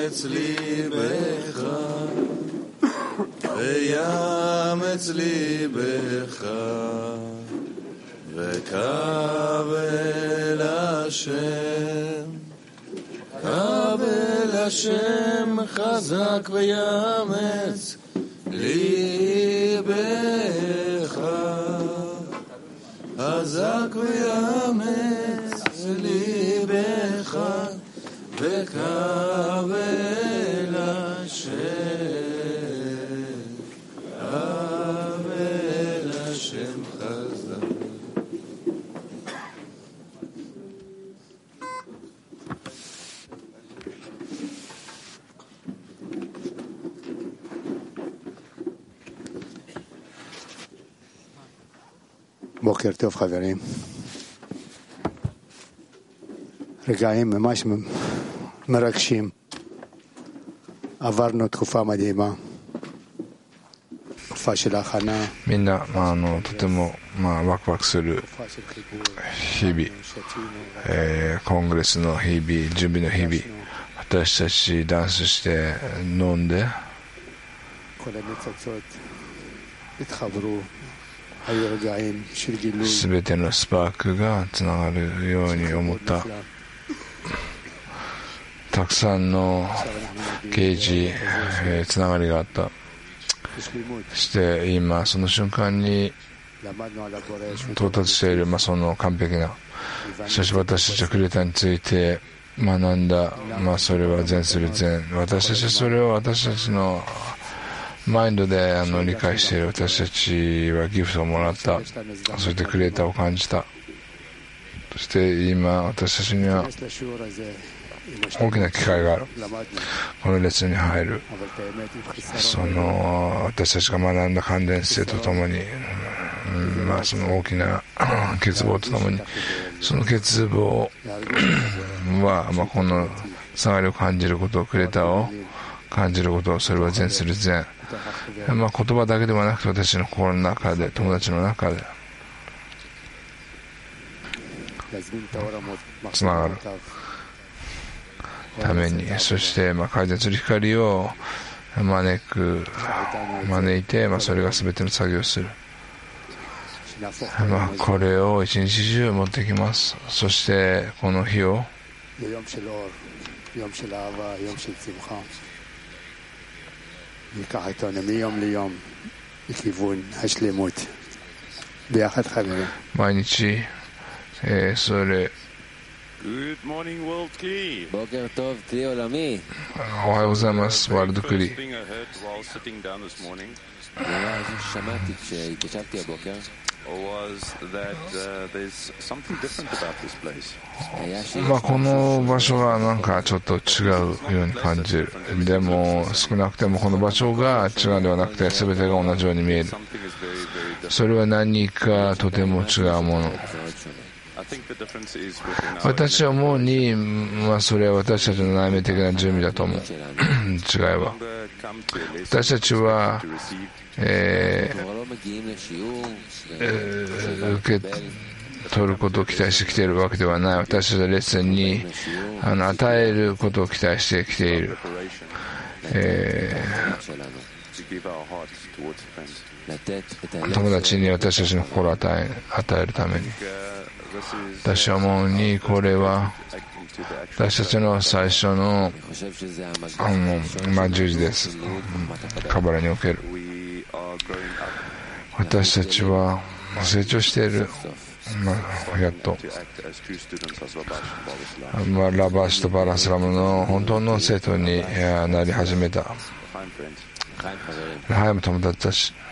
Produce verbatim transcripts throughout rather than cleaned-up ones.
יאמץ ליבך ויאמץ ליבך וקבל השם קבל השם חזק ויאמץ ליבך חזק ויאמץ ליבך וקבל השם קבל השם חזק. בוקר טוב חברים. רגעים ממש מרגשים. עברנו תקופה מדהימה. תקופה של הכנה. みんな、まあ、あのとても、まあ、ワクワクする日々、えー、コングレスの日々、準備の日々、私たちダンスして飲んで、すべてのスパークがつながるように思った。たくさんのゲージ、えー、つながりがあった。そして今その瞬間に到達している、まあ、その完璧な、しかし私たちはクレーターについて学んだ、まあ、それは善する善。私たちはそれを私たちのマインドであの理解している。私たちはギフトをもらった。そしてクレーターを感じた。そして今私たちには大きな機会がある。このレッスンに入る、その私たちが学んだ関連性とともに、うん、まあその大きな欠乏とともに、その欠乏は、まあ、この下がりを感じること、クレーターを感じること、それは善する善。まあ、言葉だけではなくて私の心の中で、友達の中でつながるために、そしてまあ改善する光を招く招いて、まあ、それが全ての作業をする。まあ、これを一日中持ってきます。そしてこの日を ניקח איתנו מיום ליום לכיוון השלמות ביחד חברים. 毎日、えー、それ Good morning World Key. בוקר טוב כלי עולמי. おはようございますワールドクリ。 שמעתי כשהתיישבתי הבוקר was that uh, there's something different about this place. まあこの場所がなんかちょっと違うように感じる。でも少なくてもこの場所が違うではなくて全てが同じように見える。それは何かとても違うもの。私は思うに、まあ、それは私たちの内面的な準備だと思う。違いは私たちは、えーえー、受け取ることを期待してきているわけではない。私たちはレッスンにあの与えることを期待してきている、えー、友達に私たちの心を与え、与えるために。私は思うにこれは私たちの最初のあの、まあ、十字です。カバラにおける私たちは成長している、まあ、やっと、まあ、ラバーシとバラスラムの本当の生徒になり始めた。ラハイム友達たち、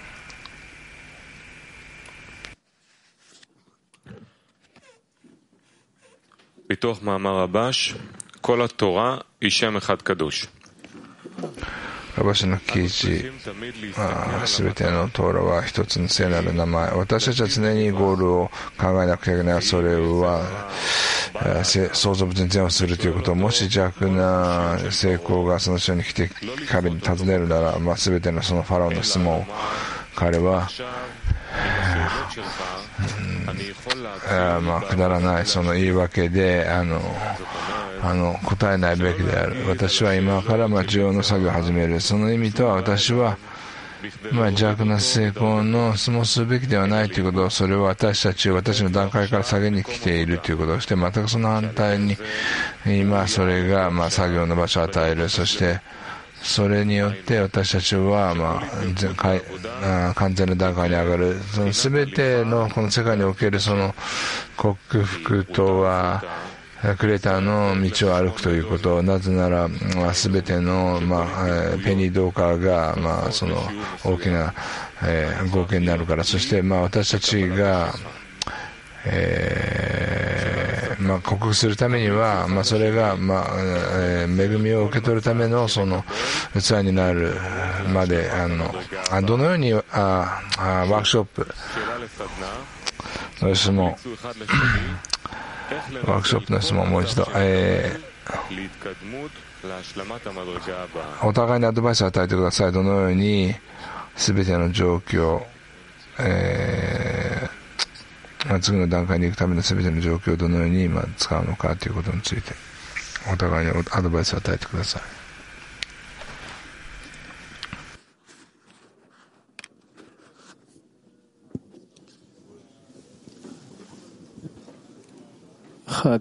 מתוך מאמר רבש, כל התורה היא שם אחד קדוש. ラバシの記事、すべてのトーラは一つの聖なる名前。私たちは常にゴールを考えなくちゃいけない。それは創造物に善をするということ。もし弱な成功がその人に来て彼に尋ねるなら、まあ、すべてのそのファラオの質問を彼は、 あまあ、くだらないその言い訳であのあの答えないべきである。私は今からまあ重要な作業を始める。その意味とは、私はまあ邪悪な成功の相撲するべきではないということを、それを私たちを私の段階から下げに来ているということをして、全くその反対に今それがまあ作業の場所を与える。そしてそれによって私たちはまあ完全な段階に上がる。その全てのこの世界におけるその克服とはクレーターの道を歩くということ。なぜなら、まあ、全ての、まあ、ペニードーカーが、まあ、その大きな、えー、合計になるから。そして、まあ、私たちが、えーまあ、克服するためには、まあ、それが、まあえー、恵みを受け取るためのその器になるまで、あのあどのようにああワークショップの質問ワークショップの質問をもう一度、えー、お互いにアドバイスを与えてください。どのように全ての状況、えー、次の段階に行くための全ての状況をどのように今使うのかということについてお互いにアドバイスを与えてください。 אחד,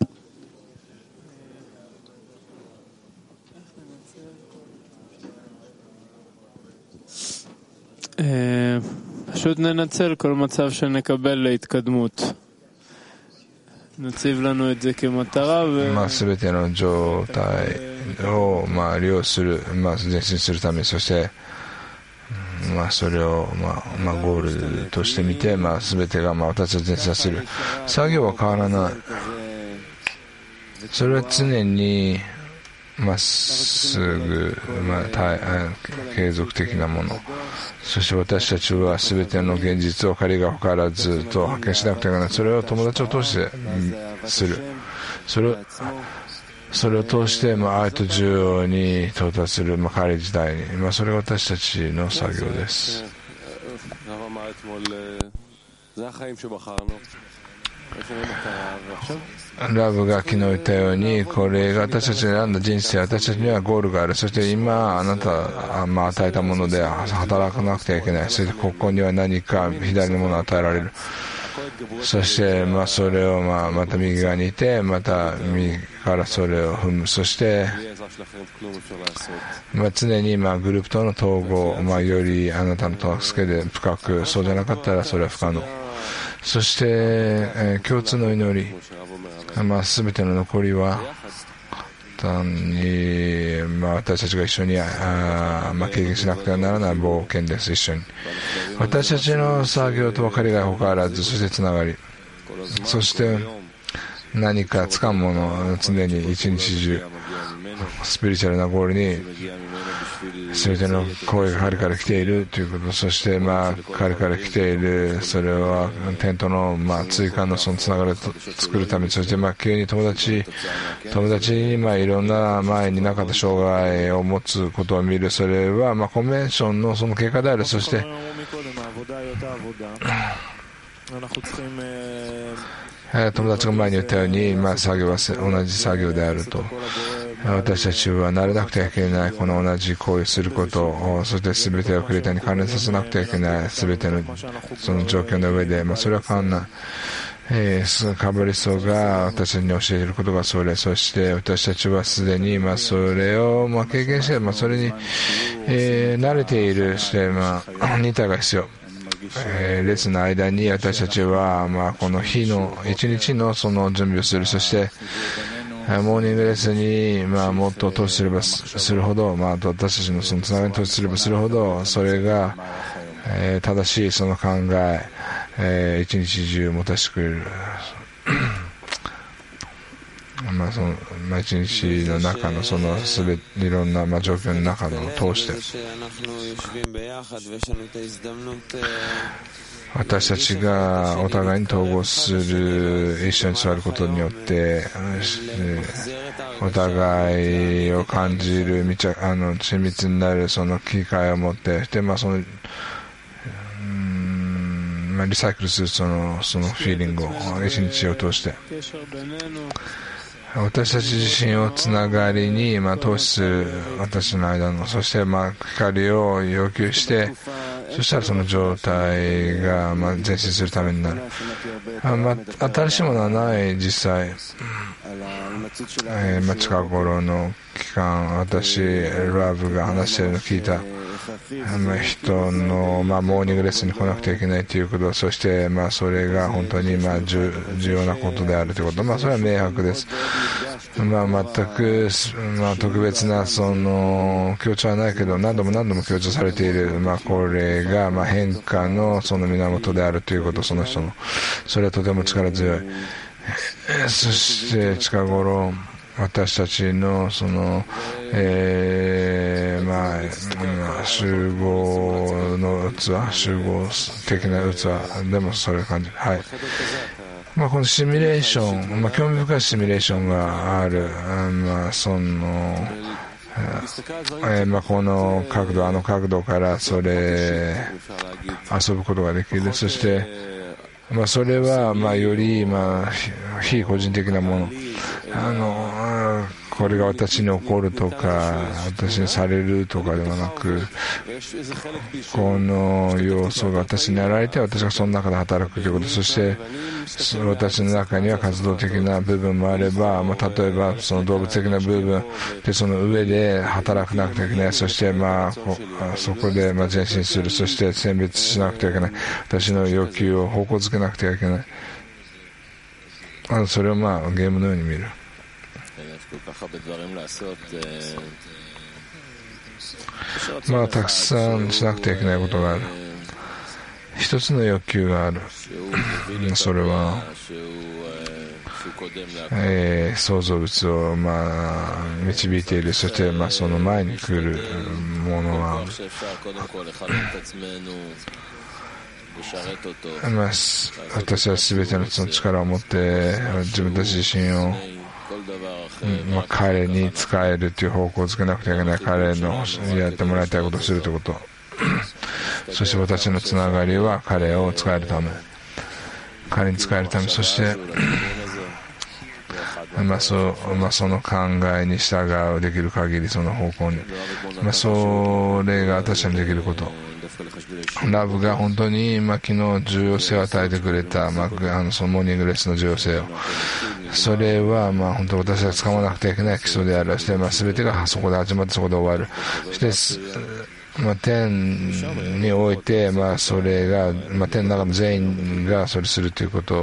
פשוט ננצל כל מצב שנקבל להתקדמות. נציב לנו את זה כמטרה ו... まあ全ての状態をまあ利用する、まあ前進するために、そしてまあそれをまあまあゴールとしてみて、まあ全てがまあ私たちにさせる。作業は変わらない。それは常にまっすぐ、まあ継続的なもの。そして私たちは全ての現実を借りが分からずと発見しなくてはならない。それを友達を通してする。それをそれを通して、まあ、愛と需要に到達する、まあ、彼時代に、まあ、それが私たちの作業です。ラブが昨日言ったように、これが私たちが選んだ人生、私たちにはゴールがある。そして今あなた、まあ、与えたもので働かなくてはいけない。そしてここには何か左のものを与えられる。そして、まあ、それを、まあ、また右側にいて、また右からそれを踏む。そして、まあ、常に、まあ、グループとの統合、まあ、よりあなたの助けで深く、そうじゃなかったらそれは不可能。そして、えー、共通の祈り、まあ、全ての残りは単に、まあ、私たちが一緒にあ、まあ、経験しなくてはならない冒険です。一緒に私たちの作業と別れが他あらず、そしてつながり、そして何か掴むもの、常に一日中スピリチュアルなゴールに全ての声が彼から来ているということ。そしてまあ彼から来ている、それはテントのまあ追加のそのつながりを作るために、そしてまあ急に友達友達にまあいろんな前になかった障害を持つことを見る。それはまあコンベンションのその結果である。そして友達が前に言ったように、まあ、作業は同じ作業であると。私たちは慣れなくてはいけないこの同じ行為をすることを、そして全てをクリエイターに関連させなくてはいけない全てのその状況の上で、まあ、それは変わらない。えー、カバリストが私たちに教えていることがそれ。そして私たちはすでにまあそれをまあ経験して、まあ、それに、えー、慣れている。して、まあ、忍耐が必要。えー、列の間に私たちは、まあ、この日の一日のその準備をする。そしてモーニングレッスンに、まあ、もっと投資すればするほど、まあ、私たちのそのつながりに投資すればするほど、それが、えー、正しいその考え、えー、一日中持たせてくれる。まあそのまあ、一日の中のそのすべていろんなまあ状況の中を通して私たちがお互いに統合する、一緒に座ることによってお互いを感じる、あの親密になるその機会を持って、でまあそのまあ、リサイクルするその、そのフィーリングを一日を通して、私たち自身をつながりに、まあ、投資する私の間の、そして、まあ、光を要求して、そしたらその状態が、まあ、前進するためになる。あ、まあ、新しいものはない、実際。えーまあ、近頃の期間、私、ラブが話しているのを聞いた。まあ、人の、まあ、モーニングレッスンに来なくてはいけないということ、そして、まあ、それが本当に、まあ、重要なことであるということ、まあ、それは明白です。まあ、全く、まあ、特別なその強調はないけど、何度も何度も強調されている、まあ、これが、まあ、変化のその源であるということ、その人の、それはとても力強い。そして近頃私たちのその、えー、まあ集合の器、集合的な器でもそれ感じ、はい。まあこのシミュレーション、まあ興味深いシミュレーションがある、まあその。えーまあ、この角度、あの角度からそれ遊ぶことができる。そして、まあ、それはまあよりまあ非個人的なもの、あのこれが私に起こるとか私にされるとかではなく、この要素が私に現れて私がその中で働くということ、そして私の中には活動的な部分もあれば、まあ、例えばその動物的な部分でその上で働かなくてはいけない、そしてまあそこでまあ前進する、そして選別しなくてはいけない、私の要求を方向づけなくてはいけない、あのそれをまあゲームのように見る。まあたくさんしなくてはいけないことがある。一つの欲求がある。それは、えー、創造物をまあ導いている。そしてまあその前に来るものは、まあ、私は全てのその力を持って自分たち自身を、まあ、彼に使えるという方向をつけなくてはいけない。彼のやってもらいたいことをするということそして私のつながりは彼を使えるため、彼に使えるため、そしてまあそまあ、その考えに従うできる限りその方向に、まあ、それが私にできること。ラブが本当に、まあ、昨日重要性を与えてくれた、まあ、あのそのモーニングレッスンの重要性を、それはまあ本当私が掴まなくてはいけない基礎である。そして、まあ、全てがそこで始まってそこで終わる。そしてまあ、天において、まあ、それが、まあ、天の中の全員がそれするということを、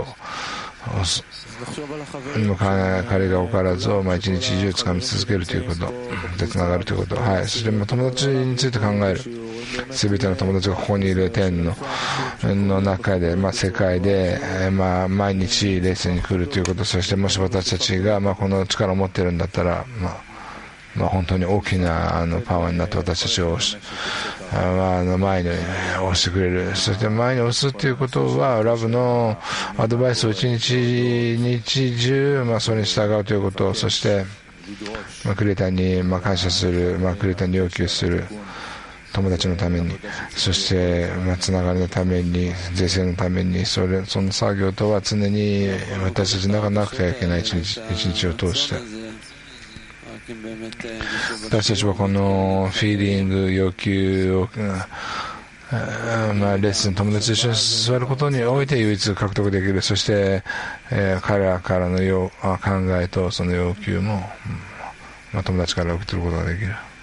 彼がおからずを、まあ、一日中掴み続けるということでつながるということ、はい。そして、まあ、友達について考える。すべての友達がここにいる天のの中で、まあ、世界で、まあ、毎日レッスンに来るということ、そしてもし私たちが、まあ、この力を持っているんだったら、まあまあ、本当に大きなあのパワーになって私たちを押し、あの前に押してくれる。そして前に押すということはラブのアドバイスを一日日中、まあ、それに従うということ、そして、まあ、クリエイターに、まあ、感謝する、まあ、クリエイターに要求する、友達のために、そして、まあ、つながりのために、税制のために、それその作業とは常に私たちの中なくてはいけない一日、一日を通して。私たちはこのフィーリング、要求を、まあ、レッスン、友達と一緒に座ることにおいて唯一獲得できる。そして、えー、彼らからの要考えとその要求も、まあ、友達から受け取ることができる。